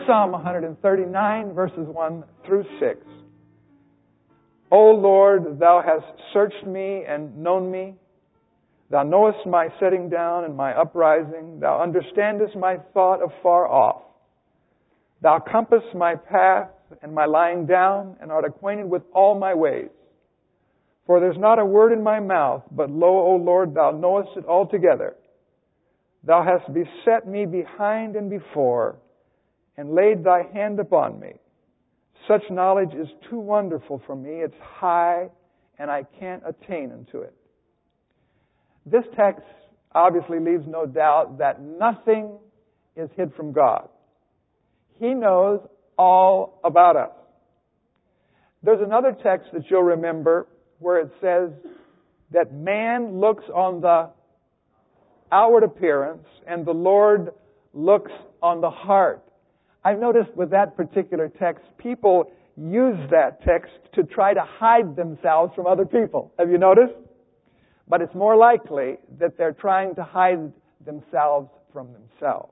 Psalm 139, verses 1 through 6. O Lord, Thou hast searched me and known me. Thou knowest my setting down and my uprising. Thou understandest my thought afar off. Thou compassest my path and my lying down, and art acquainted with all my ways. For there's not a word in my mouth, but lo, O Lord, Thou knowest it altogether. Thou hast beset me behind and before, and laid Thy hand upon me. Such knowledge is too wonderful for me. It's high, and I can't attain unto it. This text obviously leaves no doubt that nothing is hid from God. He knows all about us. There's another text that you'll remember where it says that man looks on the outward appearance and the Lord looks on the heart. I've noticed with that particular text, people use that text to try to hide themselves from other people. Have you noticed? But it's more likely that they're trying to hide themselves from themselves.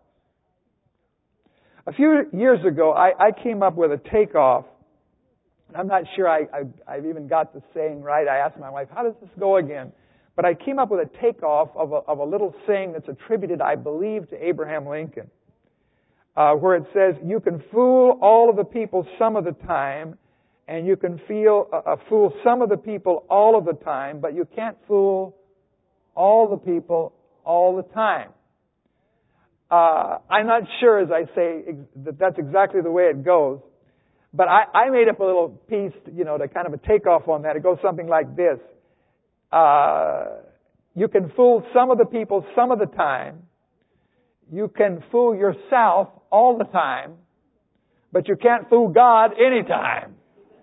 A few years ago, I came up with a takeoff. I'm not sure I've even got the saying right. I asked my wife, how does this go again? But I came up with a takeoff of a little saying that's attributed, I believe, to Abraham Lincoln, where it says, you can fool all of the people some of the time, and you can fool some of the people all of the time, but you can't fool all the people all the time. I'm not sure, as I say, that that's exactly the way it goes. But I made up a little piece, to kind of a takeoff on that. It goes something like this. You can fool some of the people some of the time. You can fool yourself all the time. But you can't fool God anytime.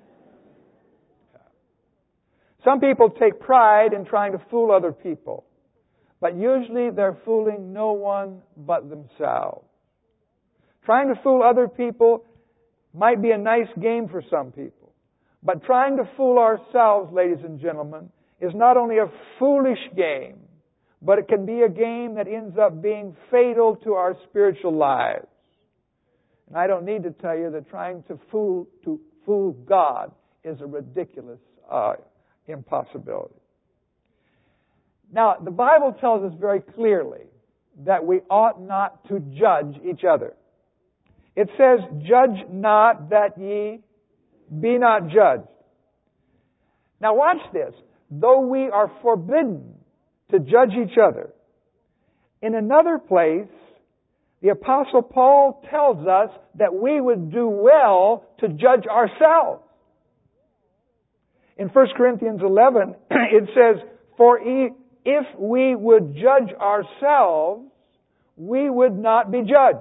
Some people take pride in trying to fool other people. But usually they're fooling no one but themselves. Trying to fool other people might be a nice game for some people. But trying to fool ourselves, ladies and gentlemen, is not only a foolish game, but it can be a game that ends up being fatal to our spiritual lives. And I don't need to tell you that trying to fool God is a ridiculous impossibility. Now, the Bible tells us very clearly that we ought not to judge each other. It says, judge not that ye be not judged. Now watch this. Though we are forbidden to judge each other, in another place, the Apostle Paul tells us that we would do well to judge ourselves. In 1 Corinthians 11, it says, for if we would judge ourselves, we would not be judged.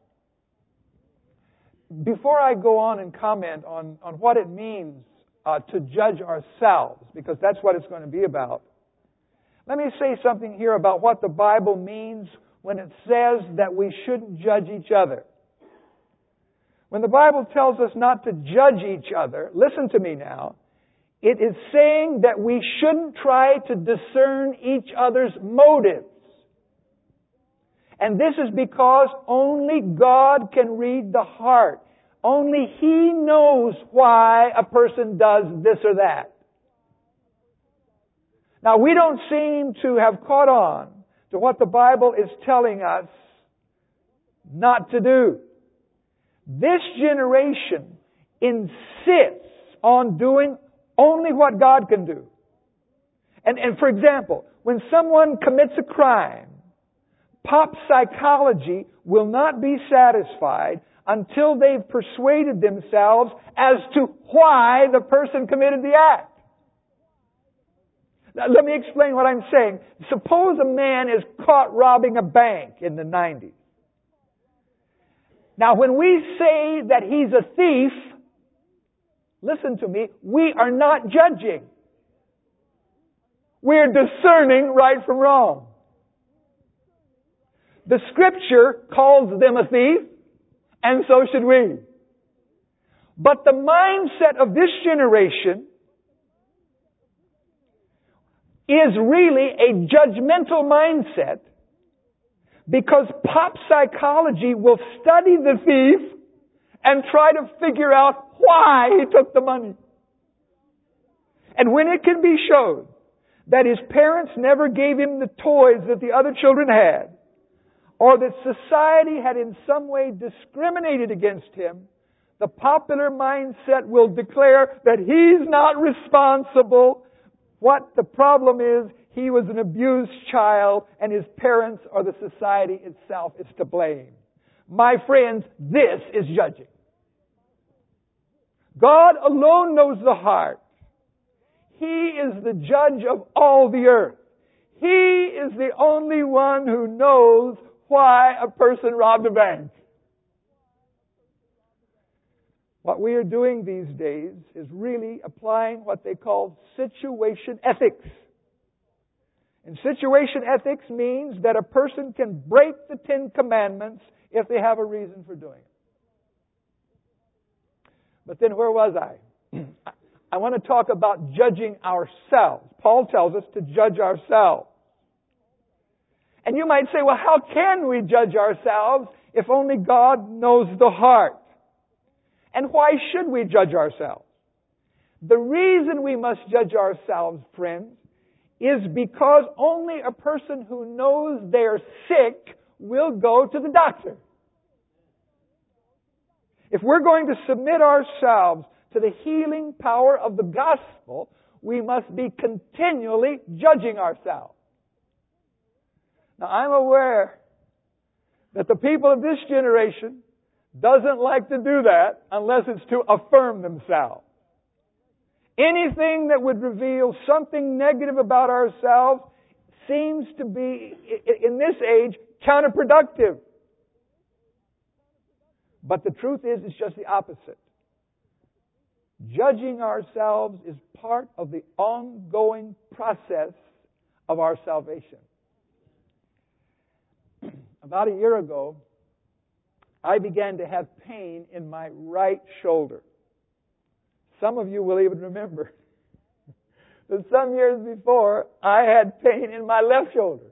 Before I go on and comment on what it means to judge ourselves, because that's what it's going to be about, let me say something here about what the Bible means when it says that we shouldn't judge each other. When the Bible tells us not to judge each other, listen to me now, it is saying that we shouldn't try to discern each other's motives. And this is because only God can read the heart. Only He knows why a person does this or that. Now, we don't seem to have caught on to what the Bible is telling us not to do. This generation insists on doing only what God can do. And for example, when someone commits a crime, pop psychology will not be satisfied until they've persuaded themselves as to why the person committed the act. Now, let me explain what I'm saying. Suppose a man is caught robbing a bank in the 90s. Now, when we say that he's a thief, listen to me, we are not judging. We're discerning right from wrong. The Scripture calls them a thief, and so should we. But the mindset of this generation is really a judgmental mindset, because pop psychology will study the thief and try to figure out why he took the money. And when it can be shown that his parents never gave him the toys that the other children had, or that society had in some way discriminated against him, the popular mindset will declare that he's not responsible. What the problem is, he was an abused child and his parents or the society itself is to blame. My friends, this is judging. God alone knows the heart. He is the judge of all the earth. He is the only one who knows why a person robbed a bank. What we are doing these days is really applying what they call situation ethics. And situation ethics means that a person can break the 10 Commandments if they have a reason for doing it. But then where was I? I want to talk about judging ourselves. Paul tells us to judge ourselves. And you might say, well, how can we judge ourselves if only God knows the heart? And why should we judge ourselves? The reason we must judge ourselves, friends, is because only a person who knows they're sick will go to the doctor. If we're going to submit ourselves to the healing power of the gospel, we must be continually judging ourselves. Now, I'm aware that the people of this generation doesn't like to do that unless it's to affirm themselves. Anything that would reveal something negative about ourselves seems to be, in this age, counterproductive. But the truth is, it's just the opposite. Judging ourselves is part of the ongoing process of our salvation. About a year ago, I began to have pain in my right shoulder. Some of you will even remember that some years before, I had pain in my left shoulder.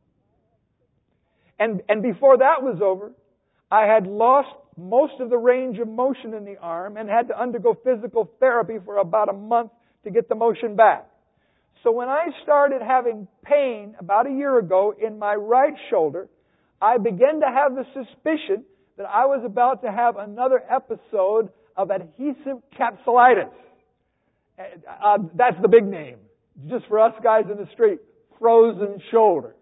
And before that was over, I had lost most of the range of motion in the arm and had to undergo physical therapy for about a month to get the motion back. So when I started having pain about a year ago in my right shoulder, I began to have the suspicion that I was about to have another episode of adhesive capsulitis. That's the big name. Just for us guys in the street, frozen shoulder.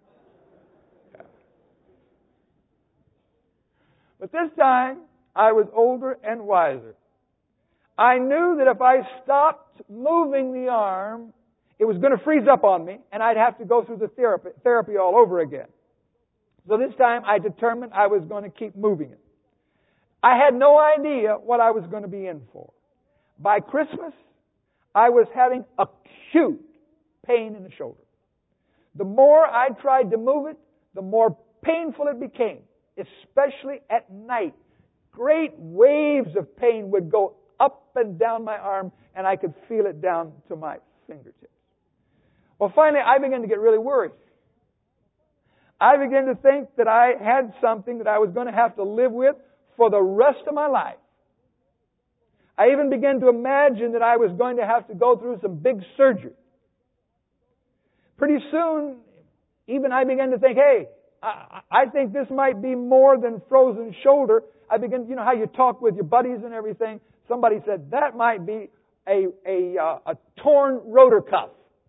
But this time, I was older and wiser. I knew that if I stopped moving the arm, it was going to freeze up on me, and I'd have to go through the therapy all over again. So this time, I determined I was going to keep moving it. I had no idea what I was going to be in for. By Christmas, I was having acute pain in the shoulder. The more I tried to move it, the more painful it became, especially at night. Great waves of pain would go up and down my arm, and I could feel it down to my fingertips. Well, finally, I began to get really worried. I began to think that I had something that I was going to have to live with for the rest of my life. I even began to imagine that I was going to have to go through some big surgery. Pretty soon, even I began to think, hey, I think this might be more than frozen shoulder. I began, you know how you talk with your buddies and everything? Somebody said, that might be a torn rotor cuff.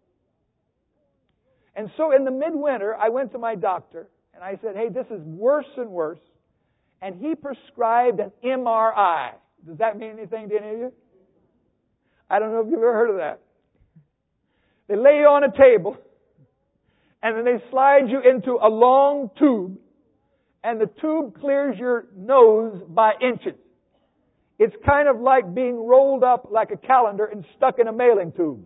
And so in the midwinter, I went to my doctor and I said, hey, this is worse and worse. And he prescribed an MRI. Does that mean anything to any of you? I don't know if you've ever heard of that. They lay you on a table and then they slide you into a long tube, and the tube clears your nose by inches. It's kind of like being rolled up like a calendar and stuck in a mailing tube.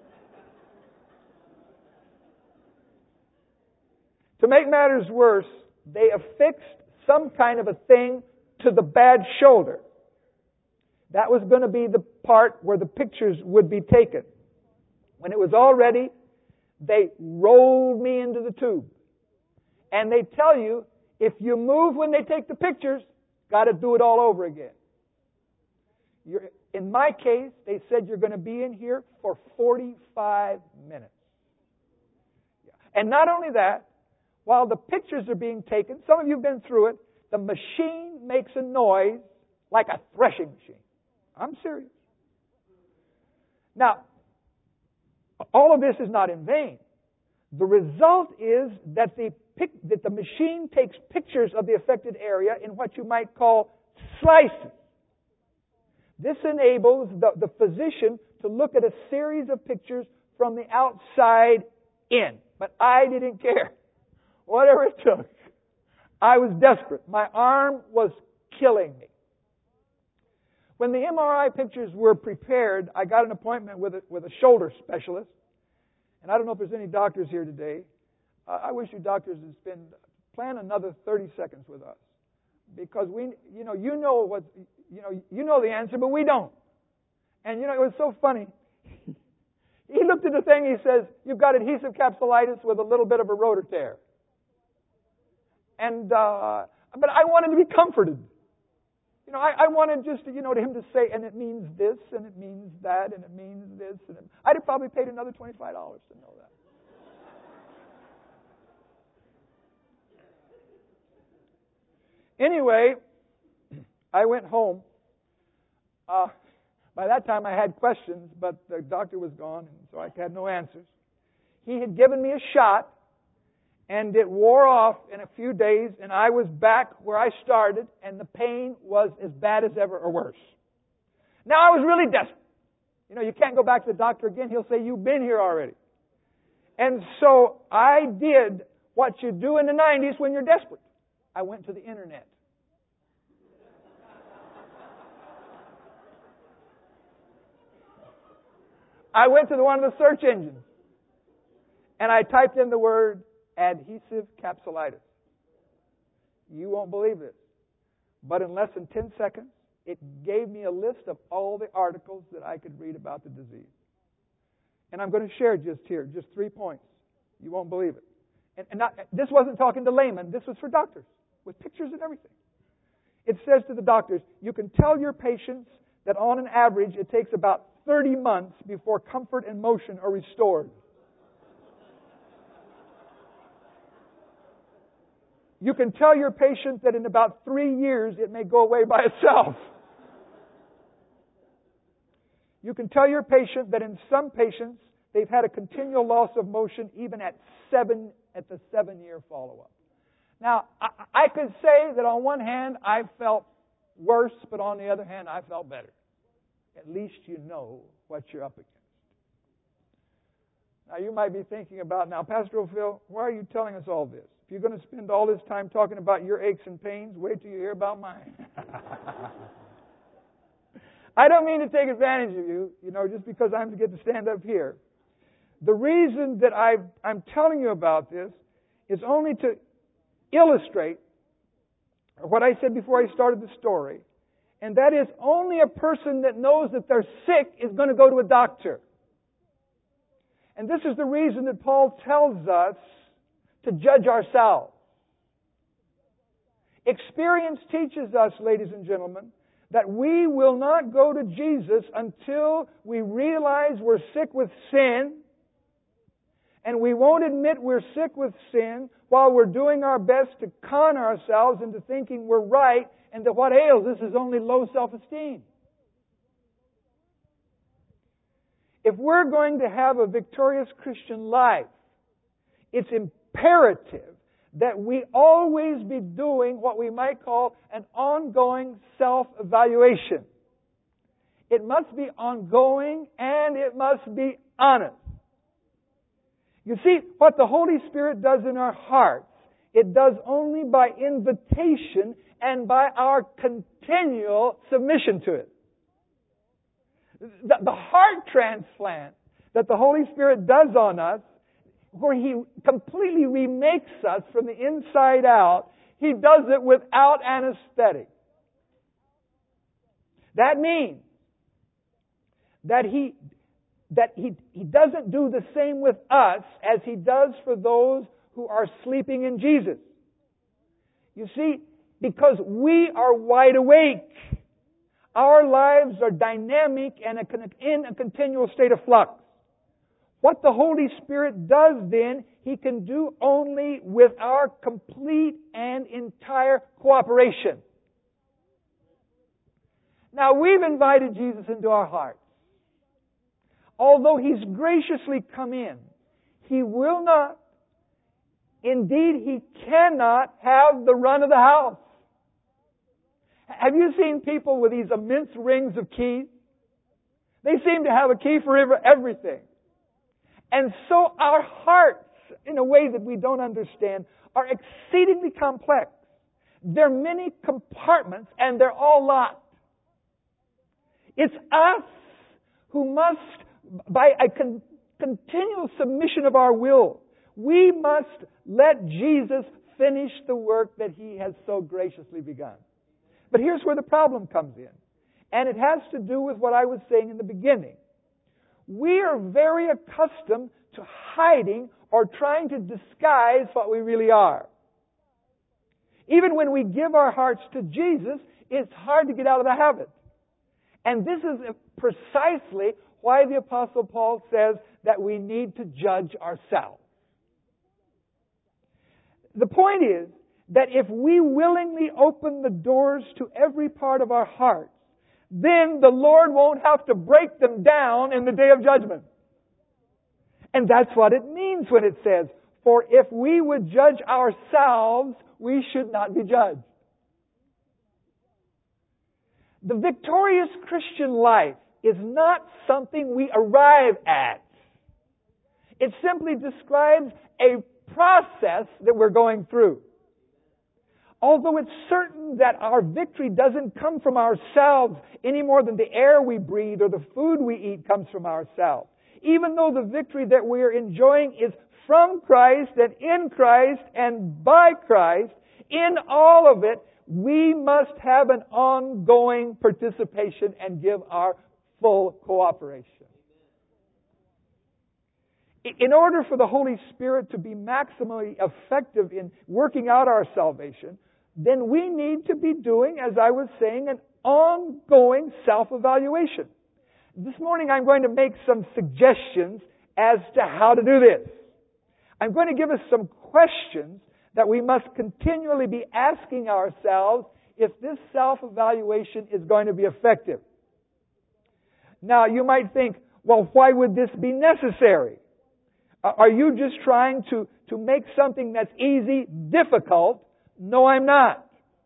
To make matters worse, they affixed some kind of a thing to the bad shoulder. That was going to be the part where the pictures would be taken. When it was all ready, they rolled me into the tube. And they tell you, if you move when they take the pictures, got to do it all over again. In my case, they said you're going to be in here for 45 minutes. And not only that, while the pictures are being taken, some of you have been through it, the machine makes a noise like a threshing machine. I'm serious. Now, all of this is not in vain. The result is that the machine takes pictures of the affected area in what you might call slices. This enables the physician to look at a series of pictures from the outside in. But I didn't care. Whatever it took. I was desperate. My arm was killing me. When the MRI pictures were prepared, I got an appointment with a shoulder specialist. And I don't know if there's any doctors here today. I wish you doctors would plan another 30 seconds with us. Because you know the answer, but we don't. And it was so funny. He looked at the thing, he says, you've got adhesive capsulitis with a little bit of a rotor tear. And, but I wanted to be comforted. I wanted just to, to him to say, and it means this, and it means that, and it means this. I'd have probably paid another $25 to know that. Anyway, I went home. By that time I had questions, but the doctor was gone, and so I had no answers. He had given me a shot, and it wore off in a few days, and I was back where I started, and the pain was as bad as ever or worse. Now I was really desperate. You can't go back to the doctor again. He'll say, you've been here already. And so I did what you do in the 90s when you're desperate. I went to the internet. I went to one of the search engines, and I typed in the word adhesive capsulitis. You won't believe this, but in less than 10 seconds, it gave me a list of all the articles that I could read about the disease. And I'm going to share just 3 points. You won't believe it. And this wasn't talking to laymen. This was for doctors, with pictures and everything. It says to the doctors, you can tell your patients that on an average it takes about 30 months before comfort and motion are restored. You can tell your patient that in about 3 years it may go away by itself. You can tell your patient that in some patients they've had a continual loss of motion even at the 7-year follow-up. Now, I could say that on one hand I felt worse, but on the other hand I felt better. At least you know what you're up against. Now, you might be thinking about, now, Pastor O'Phil, why are you telling us all this? If you're going to spend all this time talking about your aches and pains, wait till you hear about mine. I don't mean to take advantage of you, just because I'm to get to stand up here. The reason that I'm telling you about this is only to illustrate what I said before I started the story. And that is, only a person that knows that they're sick is going to go to a doctor. And this is the reason that Paul tells us to judge ourselves. Experience teaches us, ladies and gentlemen, that we will not go to Jesus until we realize we're sick with sin, and we won't admit we're sick with sin while we're doing our best to con ourselves into thinking we're right and that what ails us is only low self-esteem. If we're going to have a victorious Christian life, it's imperative that we always be doing what we might call an ongoing self-evaluation. It must be ongoing and it must be honest. You see, what the Holy Spirit does in our hearts, it does only by invitation and by our continual submission to it. The heart transplant that the Holy Spirit does on us, where He completely remakes us from the inside out, He does it without anesthetic. That means that He doesn't do the same with us as He does for those who are sleeping in Jesus. You see, because we are wide awake. our lives are dynamic and in a continual state of flux. What the Holy Spirit does then, He can do only with our complete and entire cooperation. Now, we've invited Jesus into our hearts. Although He's graciously come in, He will not, indeed He cannot have the run of the house. Have you seen people with these immense rings of keys? They seem to have a key for everything. And so our hearts, in a way that we don't understand, are exceedingly complex. There are many compartments and they're all locked. It's us who must, by a continual submission of our will, we must let Jesus finish the work that He has so graciously begun. But here's where the problem comes in. And it has to do with what I was saying in the beginning. We are very accustomed to hiding or trying to disguise what we really are. Even when we give our hearts to Jesus, it's hard to get out of the habit. And this is precisely why the Apostle Paul says that we need to judge ourselves. The point is that if we willingly open the doors to every part of our hearts, then the Lord won't have to break them down in the day of judgment. And that's what it means when it says, for if we would judge ourselves, we should not be judged. The victorious Christian life is not something we arrive at. It simply describes a process that we're going through. Although it's certain that our victory doesn't come from ourselves any more than the air we breathe or the food we eat comes from ourselves. Even though the victory that we are enjoying is from Christ and in Christ and by Christ, in all of it, we must have an ongoing participation and give our full cooperation. In order for the Holy Spirit to be maximally effective in working out our salvation, then we need to be doing, as I was saying, an ongoing self-evaluation. This morning I'm going to make some suggestions as to how to do this. I'm going to give us some questions that we must continually be asking ourselves if this self-evaluation is going to be effective. Now, you might think, well, why would this be necessary? Are you just trying to make something that's easy difficult? No, I'm not.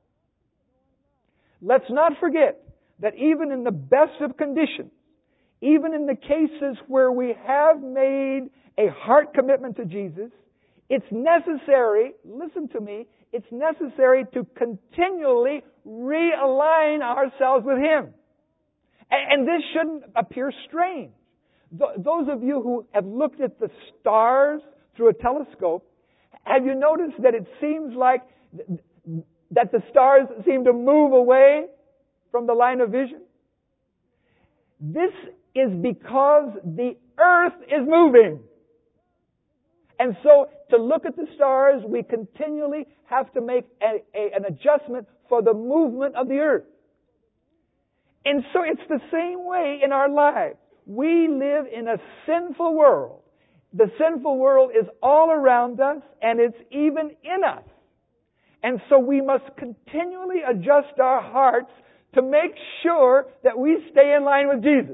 Let's not forget that even in the best of conditions, even in the cases where we have made a heart commitment to Jesus, it's necessary, listen to me, it's necessary to continually realign ourselves with Him. And this shouldn't appear strange. Those of you who have looked at the stars through a telescope, have you noticed that it seems like that the stars seem to move away from the line of vision? This is because the earth is moving. And so, to look at the stars, we continually have to make an adjustment for the movement of the earth. And so, it's the same way in our lives. We live in a sinful world. The sinful world is all around us, and it's even in us. And so we must continually adjust our hearts to make sure that we stay in line with Jesus.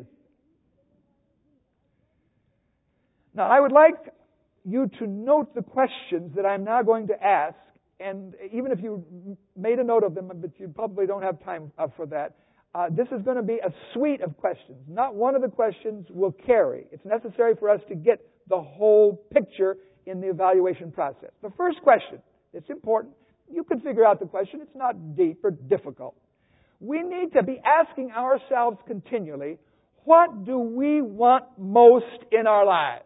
Now, I would like you to note the questions that I'm now going to ask, and even if you made a note of them, but you probably don't have time for that, this is going to be a suite of questions. Not one of the questions will carry. It's necessary for us to get the whole picture in the evaluation process. The first question, it's important. You can figure out the question. It's not deep or difficult. We need to be asking ourselves continually, what do we want most in our lives?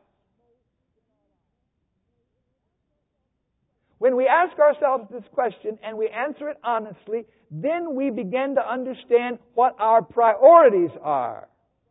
When we ask ourselves this question and we answer it honestly, then we begin to understand what our priorities are.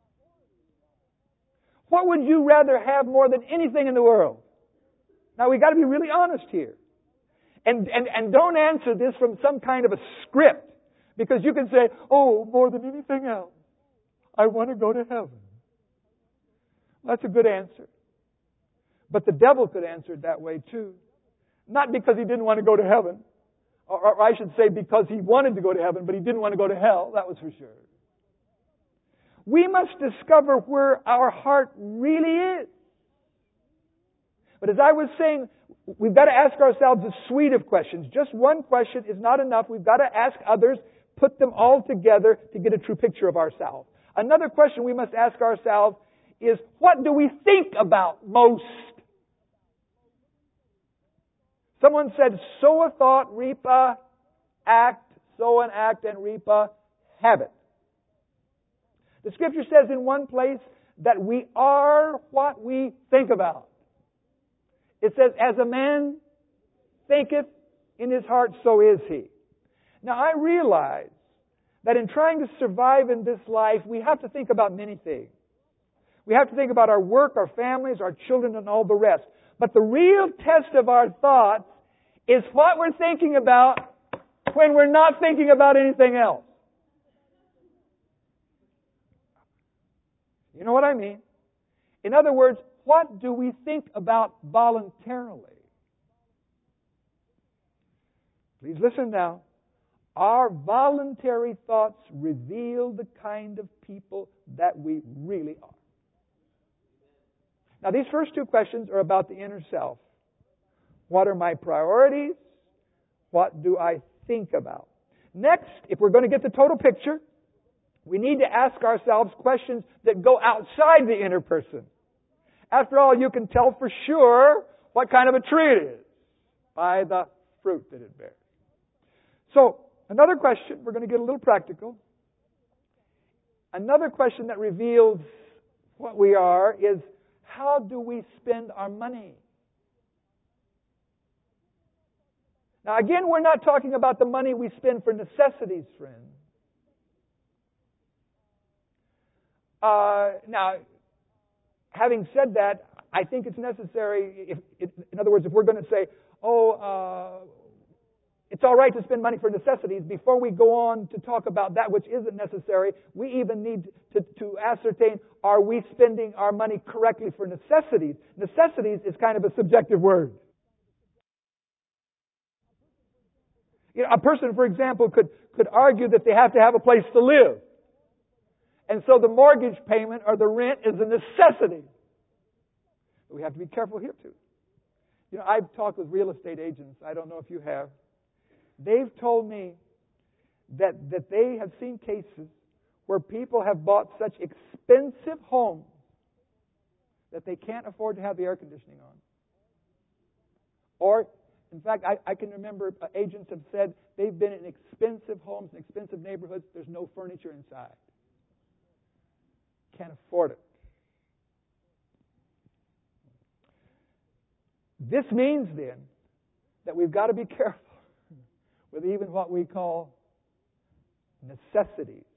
What would you rather have more than anything in the world? Now, we've got to be really honest here. And don't answer this from some kind of a script, Because you can say, oh, more than anything else, I want to go to heaven. That's a good answer. But the devil could answer it that way too. Not because he didn't want to go to heaven. Or I should say because he wanted to go to heaven, but he didn't want to go to hell. That was for sure. We must discover where our heart really is. But as I was saying, we've got to ask ourselves a suite of questions. Just one question is not enough. We've got to ask others, put them all together to get a true picture of ourselves. Another question we must ask ourselves is, what do we think about most? Someone said, sow a thought, reap a act, sow an act, and reap a habit. The Scripture says in one place that we are what we think about. It says, as a man thinketh in his heart, so is he. Now I realize that in trying to survive in this life, we have to think about many things. We have to think about our work, our families, our children, and all the rest. But the real test of our thoughts is what we're thinking about when we're not thinking about anything else. You know what I mean? In other words, what do we think about voluntarily? Please listen now. Our voluntary thoughts reveal the kind of people that we really are. Now, these first two questions are about the inner self. What are my priorities? What do I think about? Next, if we're going to get the total picture, we need to ask ourselves questions that go outside the inner person. After all, you can tell for sure what kind of a tree it is by the fruit that it bears. So, another question, we're going to get a little practical. Another question that reveals what we are is, how do we spend our money? Now again, we're not talking about the money we spend for necessities, friends. Now, having said that, I think it's necessary, in other words, if we're going to say, it's all right to spend money for necessities, before we go on to talk about that which isn't necessary, we even need to ascertain, are we spending our money correctly for necessities? Necessities is kind of a subjective word. You know, a person, for example, could argue that they have to have a place to live. And so the mortgage payment or the rent is a necessity. But we have to be careful here too. You know, I've talked with real estate agents. I don't know if you have. They've told me that they have seen cases where people have bought such expensive homes that they can't afford to have the air conditioning on. Or, in fact, I can remember agents have said they've been in expensive homes, in expensive neighborhoods, there's no furniture inside. Can't afford it. This means then that we've got to be careful with even what we call necessities.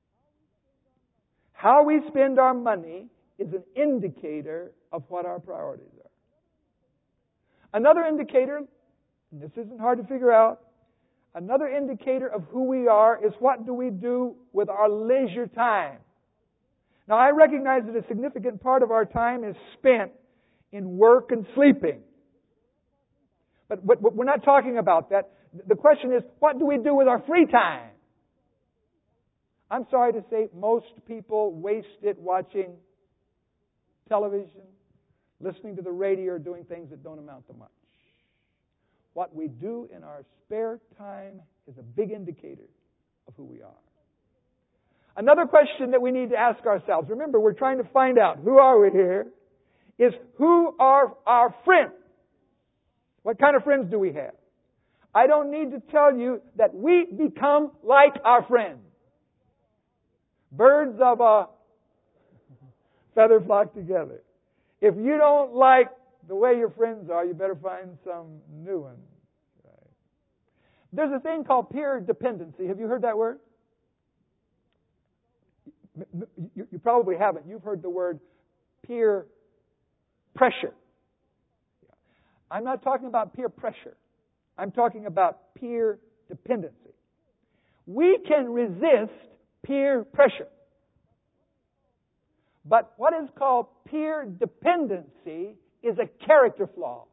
How we spend our money is an indicator of what our priorities are. Another indicator, and this isn't hard to figure out, another indicator of who we are is what do we do with our leisure time. Now, I recognize that a significant part of our time is spent in work and sleeping. But we're not talking about that. The question is, what do we do with our free time? I'm sorry to say, most people waste it watching television, listening to the radio, or doing things that don't amount to much. What we do in our spare time is a big indicator of who we are. Another question that we need to ask ourselves, remember, we're trying to find out, who are we here, is who are our friends? What kind of friends do we have? I don't need to tell you that we become like our friends. Birds of a feather flock together. If you don't like the way your friends are, you better find some new ones. Right? There's a thing called peer dependency. Have you heard that word? You probably haven't. You've heard the word peer pressure. I'm not talking about peer pressure. I'm talking about peer dependency. We can resist peer pressure. But what is called peer dependency is a character flaw.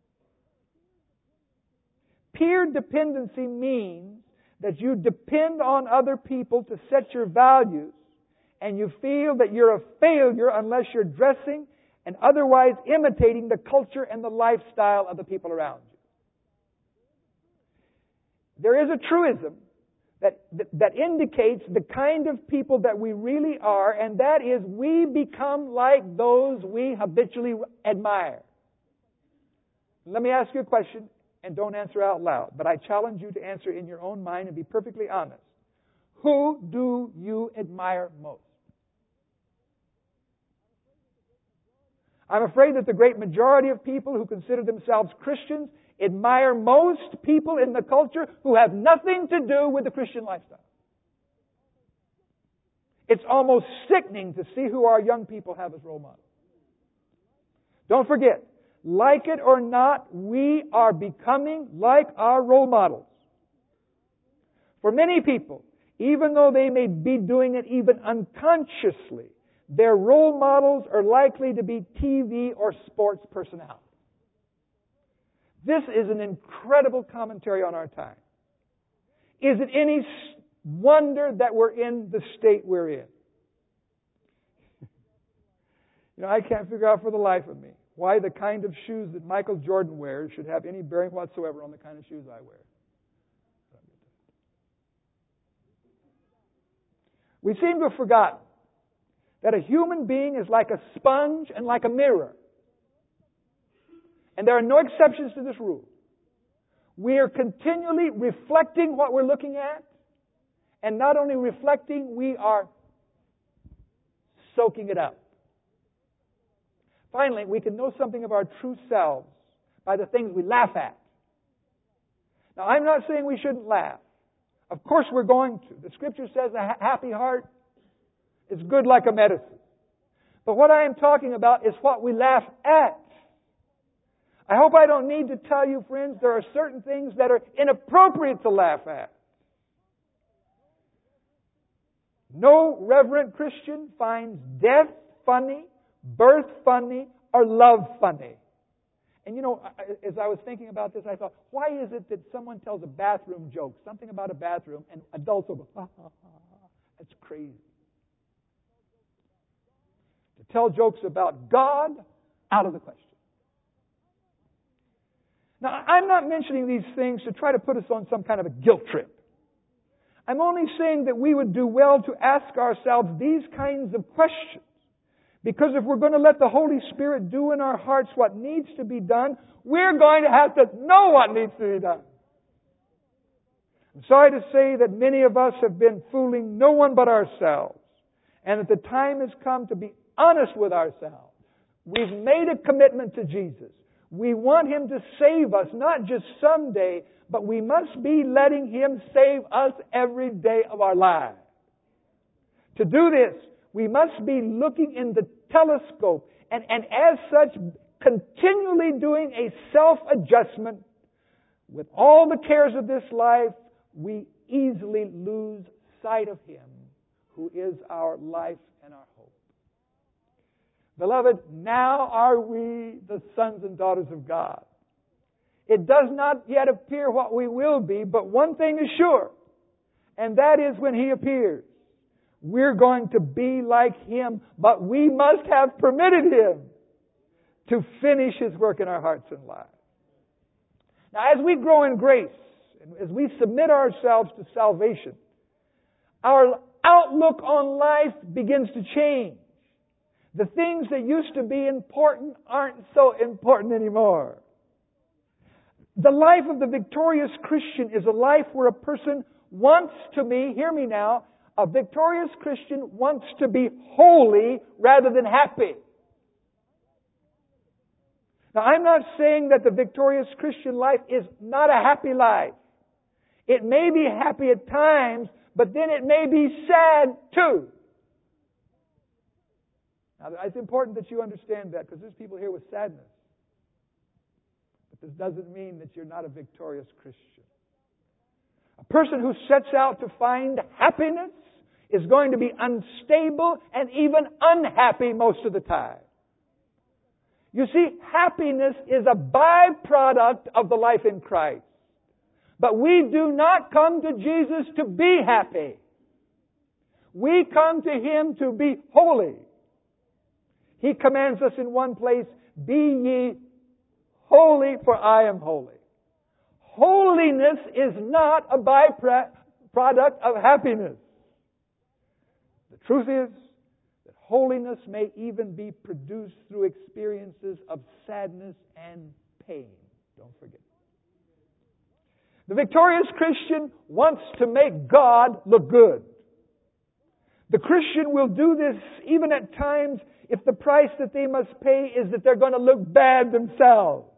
Peer dependency means that you depend on other people to set your values, and you feel that you're a failure unless you're dressing and otherwise imitating the culture and the lifestyle of the people around you. There is a truism that indicates the kind of people that we really are, and that is we become like those we habitually admire. Let me ask you a question, and don't answer out loud, but I challenge you to answer in your own mind and be perfectly honest. Who do you admire most? I'm afraid that the great majority of people who consider themselves Christians admire most people in the culture who have nothing to do with the Christian lifestyle. It's almost sickening to see who our young people have as role models. Don't forget, like it or not, we are becoming like our role models. For many people, even though they may be doing it even unconsciously, their role models are likely to be TV or sports personalities. This is an incredible commentary on our time. Is it any wonder that we're in the state we're in? I can't figure out for the life of me why the kind of shoes that Michael Jordan wears should have any bearing whatsoever on the kind of shoes I wear. We seem to have forgotten that a human being is like a sponge and like a mirror. And there are no exceptions to this rule. We are continually reflecting what we're looking at. And not only reflecting, we are soaking it up. Finally, we can know something of our true selves by the things we laugh at. Now, I'm not saying we shouldn't laugh. Of course we're going to. The Scripture says a happy heart is good like a medicine. But what I am talking about is what we laugh at. I hope I don't need to tell you, friends, there are certain things that are inappropriate to laugh at. No reverent Christian finds death funny, birth funny, or love funny. And as I was thinking about this, I thought, why is it that someone tells a bathroom joke, something about a bathroom, and adults will go, ha, ha, ha, ha. That's crazy. To tell jokes about God, out of the question. Now, I'm not mentioning these things to try to put us on some kind of a guilt trip. I'm only saying that we would do well to ask ourselves these kinds of questions. Because if we're going to let the Holy Spirit do in our hearts what needs to be done, we're going to have to know what needs to be done. I'm sorry to say that many of us have been fooling no one but ourselves. And that the time has come to be honest with ourselves. We've made a commitment to Jesus. We want Him to save us, not just someday, but we must be letting Him save us every day of our lives. To do this, we must be looking in the telescope and as such, continually doing a self-adjustment. With all the cares of this life, we easily lose sight of Him, who is our life and our hope. Beloved, now are we the sons and daughters of God. It does not yet appear what we will be, but one thing is sure, and that is when He appears, we're going to be like Him, but we must have permitted Him to finish His work in our hearts and lives. Now, as we grow in grace, and as we submit ourselves to salvation, our outlook on life begins to change. The things that used to be important aren't so important anymore. The life of the victorious Christian is a life where a person wants to be, hear me now, a victorious Christian wants to be holy rather than happy. Now, I'm not saying that the victorious Christian life is not a happy life. It may be happy at times, but then it may be sad too. Now, it's important that you understand that, because there's people here with sadness. But this doesn't mean that you're not a victorious Christian. A person who sets out to find happiness is going to be unstable and even unhappy most of the time. You see, happiness is a byproduct of the life in Christ. But we do not come to Jesus to be happy. We come to Him to be holy. He commands us in one place, "Be ye holy, for I am holy." Holiness is not a byproduct of happiness. The truth is that holiness may even be produced through experiences of sadness and pain. Don't forget. The victorious Christian wants to make God look good. The Christian will do this even at times if the price that they must pay is that they're going to look bad themselves.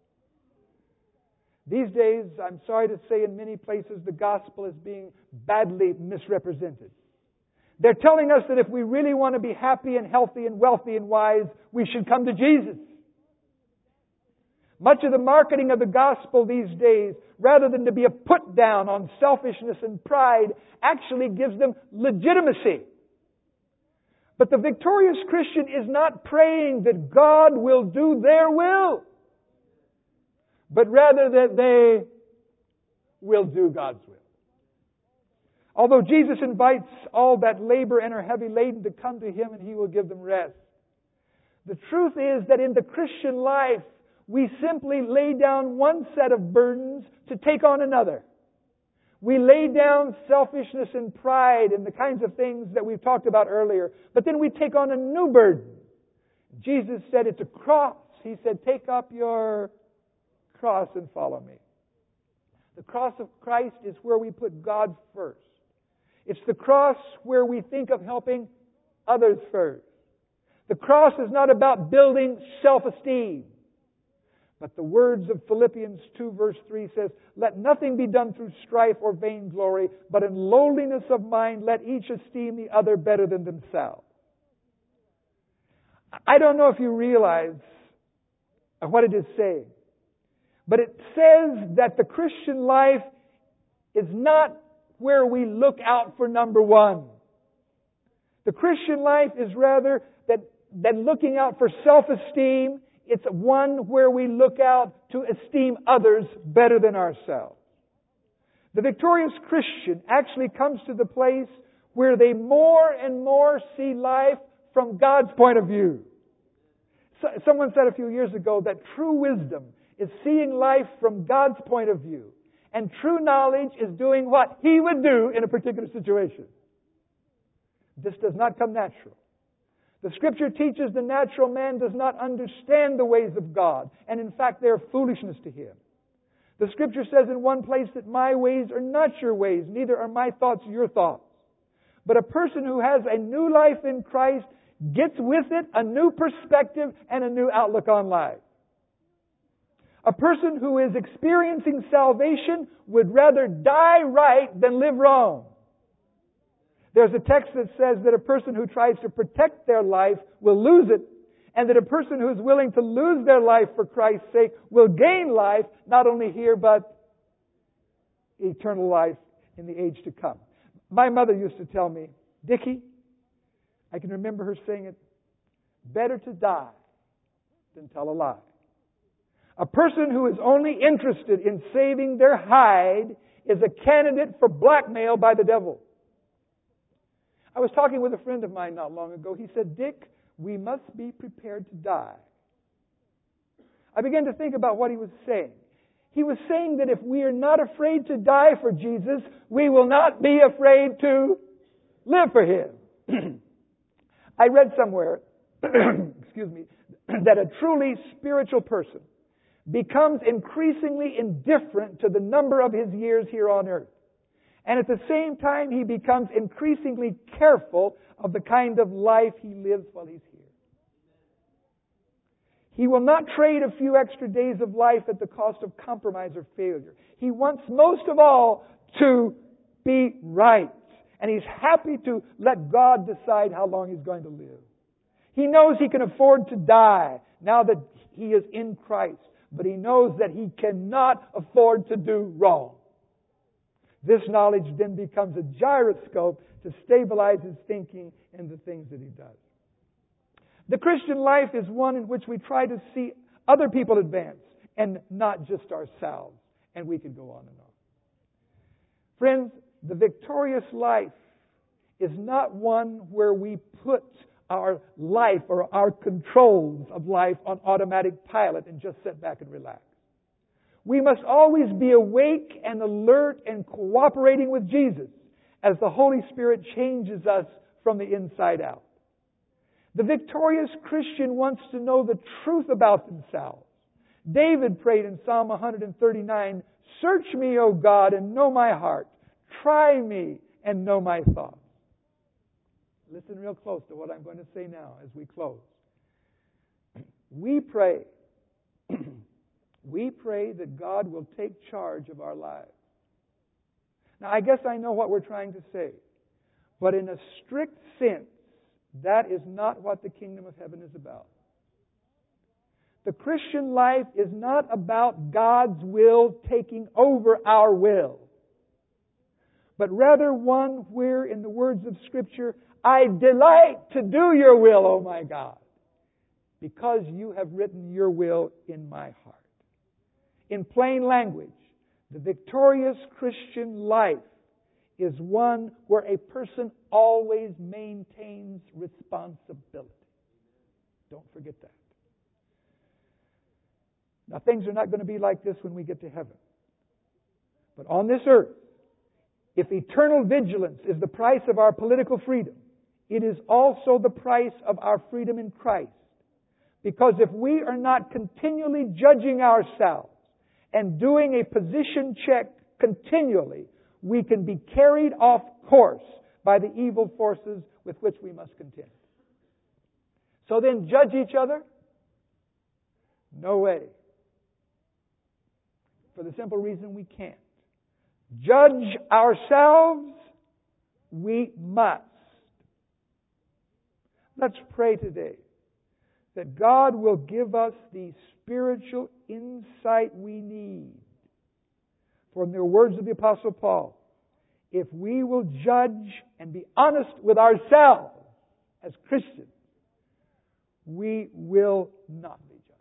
These days, I'm sorry to say, in many places the gospel is being badly misrepresented. They're telling us that if we really want to be happy and healthy and wealthy and wise, we should come to Jesus. Much of the marketing of the gospel these days, rather than to be a put down on selfishness and pride, actually gives them legitimacy. But the victorious Christian is not praying that God will do their will, but rather that they will do God's will. Although Jesus invites all that labor and are heavy laden to come to Him and He will give them rest, the truth is that in the Christian life, we simply lay down one set of burdens to take on another. We lay down selfishness and pride and the kinds of things that we've talked about earlier, but then we take on a new burden. Jesus said it's a cross. He said, "Take up your cross and follow me." The cross of Christ is where we put God first. It's the cross where we think of helping others first. The cross is not about building self-esteem. But the words of Philippians 2 verse 3 says, "Let nothing be done through strife or vainglory, but in lowliness of mind let each esteem the other better than themselves." I don't know if you realize what it is saying, but it says that the Christian life is not where we look out for number one. The Christian life is rather than looking out for self-esteem. It's one where we look out to esteem others better than ourselves. The victorious Christian actually comes to the place where they more and more see life from God's point of view. Someone said a few years ago that true wisdom is seeing life from God's point of view. And true knowledge is doing what He would do in a particular situation. This does not come natural. The Scripture teaches the natural man does not understand the ways of God. And in fact, they are foolishness to him. The Scripture says in one place that my ways are not your ways, neither are my thoughts your thoughts. But a person who has a new life in Christ gets with it a new perspective and a new outlook on life. A person who is experiencing salvation would rather die right than live wrong. There's a text that says that a person who tries to protect their life will lose it, and that a person who is willing to lose their life for Christ's sake will gain life, not only here, but eternal life in the age to come. My mother used to tell me, "Dickie," I can remember her saying it, "better to die than tell a lie." A person who is only interested in saving their hide is a candidate for blackmail by the devil. I was talking with a friend of mine not long ago. He said, "Dick, we must be prepared to die." I began to think about what he was saying. He was saying that if we are not afraid to die for Jesus, we will not be afraid to live for Him. I read somewhere, that a truly spiritual person becomes increasingly indifferent to the number of his years here on earth. And at the same time, he becomes increasingly careful of the kind of life he lives while he's here. He will not trade a few extra days of life at the cost of compromise or failure. He wants most of all to be right. And he's happy to let God decide how long he's going to live. He knows he can afford to die now that he is in Christ. But he knows that he cannot afford to do wrong. This knowledge then becomes a gyroscope to stabilize his thinking in the things that he does. The Christian life is one in which we try to see other people advance and not just ourselves. And we can go on and on. Friends, the victorious life is not one where we put our life or our controls of life on automatic pilot and just sit back and relax. We must always be awake and alert and cooperating with Jesus as the Holy Spirit changes us from the inside out. The victorious Christian wants to know the truth about themselves. David prayed in Psalm 139, "Search me, O God, and know my heart. Try me and know my thoughts." Listen real close to what I'm going to say now as we close. We pray that God will take charge of our lives. Now, I guess I know what we're trying to say. But in a strict sense, that is not what the kingdom of heaven is about. The Christian life is not about God's will taking over our will, but rather one where, in the words of Scripture, I delight to do your will, O my God, because you have written your will in my heart. In plain language, the victorious Christian life is one where a person always maintains responsibility. Don't forget that. Now, things are not going to be like this when we get to heaven. But on this earth, if eternal vigilance is the price of our political freedom, it is also the price of our freedom in Christ. Because if we are not continually judging ourselves and doing a position check continually, we can be carried off course by the evil forces with which we must contend. So then, judge each other? No way. For the simple reason we can't. Judge ourselves? We must. Let's pray today that God will give us the spiritual insight we need. From the words of the Apostle Paul, if we will judge and be honest with ourselves as Christians, we will not be judged.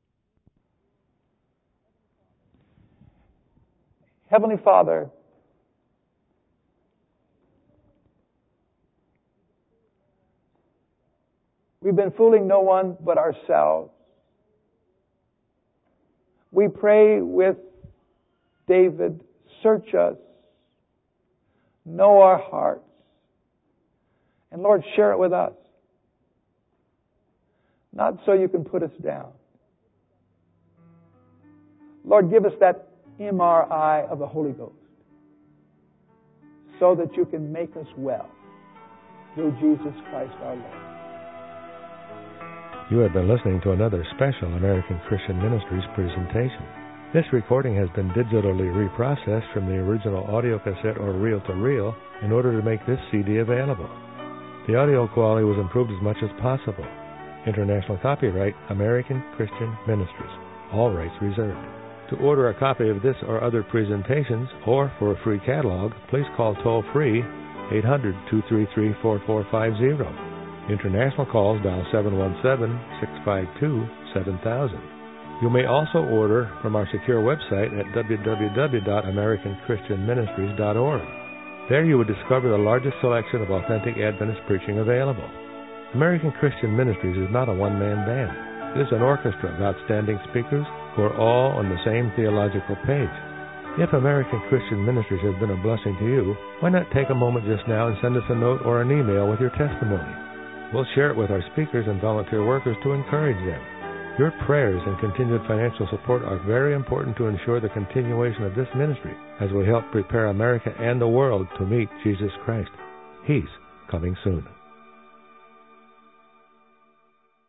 Heavenly Father, we've been fooling no one but ourselves. We pray with David, search us, know our hearts, and Lord, share it with us. Not so you can put us down. Lord, give us that MRI of the Holy Ghost so that you can make us well through Jesus Christ our Lord. You have been listening to another special American Christian Ministries presentation. This recording has been digitally reprocessed from the original audio cassette or reel-to-reel in order to make this CD available. The audio quality was improved as much as possible. International copyright, American Christian Ministries. All rights reserved. To order a copy of this or other presentations, or for a free catalog, please call toll-free 800-233-4450. International calls dial 717-652-7000. You may also order from our secure website at www.americanchristianministries.org. There you will discover the largest selection of authentic Adventist preaching available. American Christian Ministries is not a one-man band. It is an orchestra of outstanding speakers who are all on the same theological page. If American Christian Ministries has been a blessing to you, why not take a moment just now and send us a note or an email with your testimony? We'll share it with our speakers and volunteer workers to encourage them. Your prayers and continued financial support are very important to ensure the continuation of this ministry as we help prepare America and the world to meet Jesus Christ. He's coming soon.